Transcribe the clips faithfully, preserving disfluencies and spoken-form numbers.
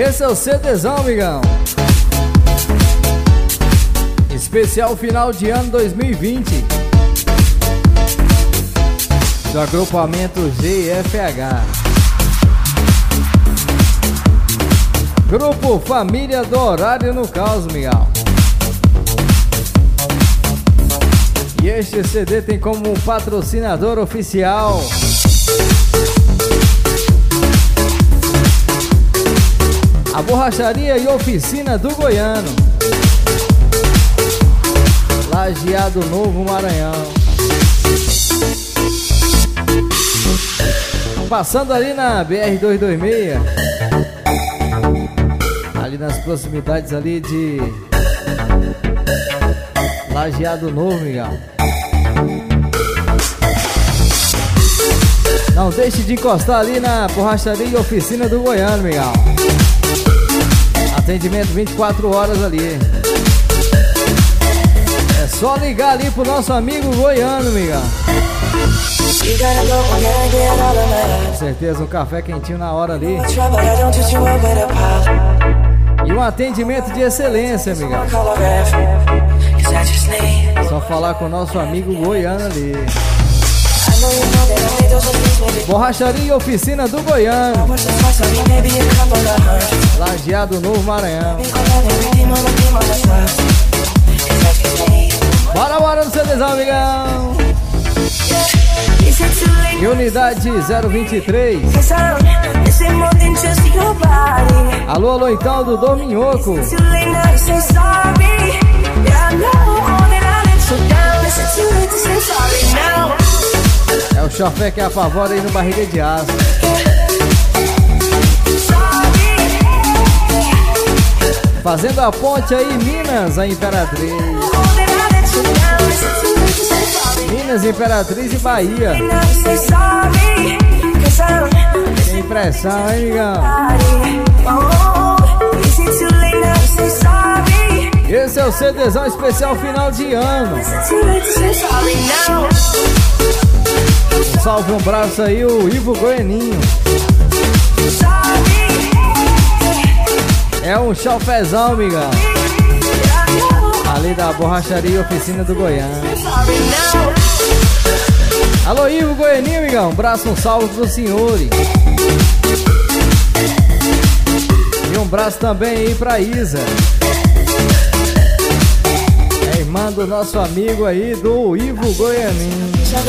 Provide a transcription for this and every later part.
Esse é o CDzão, amigão. Especial final de ano dois mil e vinte do agrupamento G F H. Grupo Família do Horário no Caos, amigão. E este C D tem como patrocinador oficial a Borracharia e Oficina do Goiano, Lajeado Novo, Maranhão. Passando ali na B R duzentos e vinte e seis, ali nas proximidades ali de Lajeado Novo, amigão. Não deixe de encostar ali na Borracharia e Oficina do Goiano, amigão. Atendimento vinte e quatro horas ali. É só ligar ali pro nosso amigo goiano, amigão. Com certeza um café quentinho na hora ali. E um atendimento de excelência, amigão. Só falar com o nosso amigo goiano ali. Borracharia e Oficina do Goiano, Lajeado Novo, Maranhão. Bora, bora no CDzão, amigão. E unidade zero vinte e três. Alô, alô, então, do Dominhoco. É o chofé que apavora aí no Barriga de Aço. Fazendo a ponte aí, Minas, a Imperatriz. Minas, Imperatriz e Bahia. Que impressão, hein, amigão? Esse é o CDzão especial final de ano. Um salve, um abraço aí, o Ivo Goianinho. É um chofezão, amigão. Ali da Borracharia e Oficina do Goiano. Alô, Ivo Goianinho, amigão. Um abraço, um salve pro senhor. E um abraço também aí pra Isa. É irmã do nosso amigo aí, do Ivo Goianinho.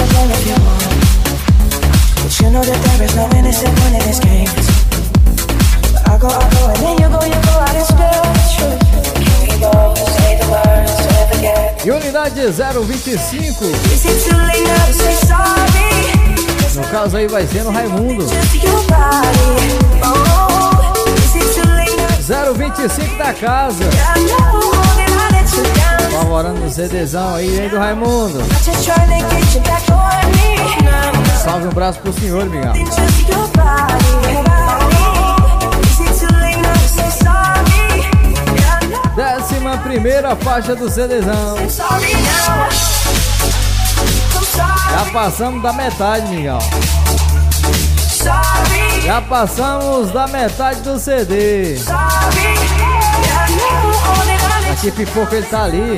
You know that there is no innocent one in this game. I go, I go, and then you go, you go, I just feel the truth. Can we go, say the words, don't forget. E unidade zero vinte e cinco. Is it too late now to say sorry? No caso aí vai ser no Raimundo. zero vinte e cinco da casa. Favorando o CDzão aí, hein, do Raimundo. Salve, um abraço pro senhor, amigão. Décima primeira faixa do CDzão. Já passamos da metade, amigão. Já passamos da metade do C D. Aqui Pipoca, ele tá ali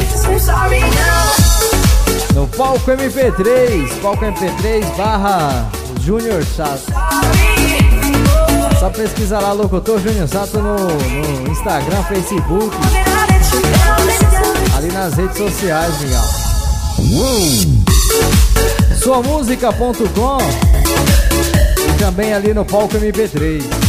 no palco M P três, palco M P três barra Júnior Sato. Só pesquisa lá, locutor Júnior Sato no, no Instagram, Facebook, ali nas redes sociais, legal. Sua música ponto com e também ali no palco M P três.